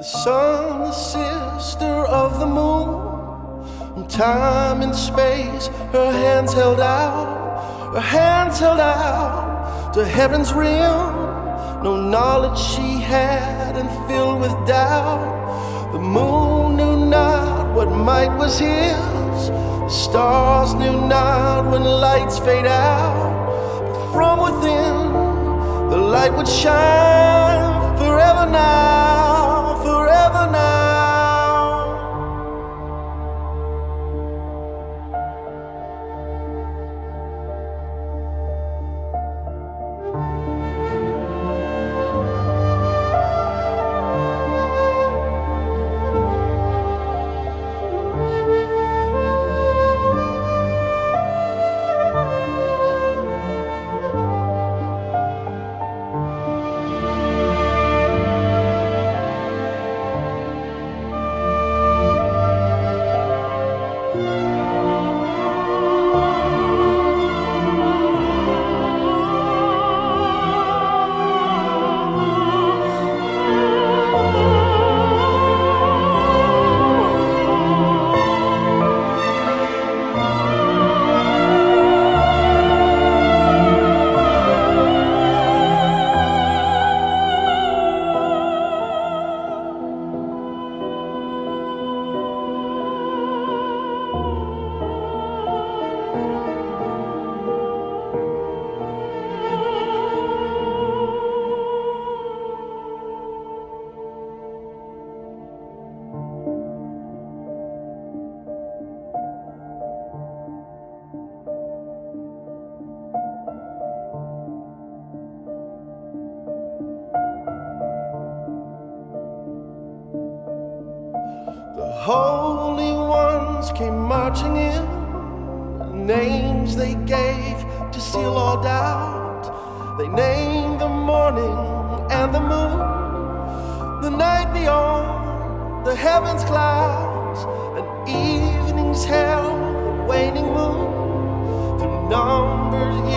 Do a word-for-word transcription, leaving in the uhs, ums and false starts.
The sun, the sister of the moon, in time and space, her hands held out, her hands held out to heaven's rim. No knowledge she had and filled with doubt. The moon knew not what might was his, the stars knew not when lights fade out. But from within, the light would shine forever now, forever now. The holy ones came marching in, names they gave to seal all doubt. They named the morning and the moon, the night beyond the heavens' clouds, and evenings held the waning moon. Through numbered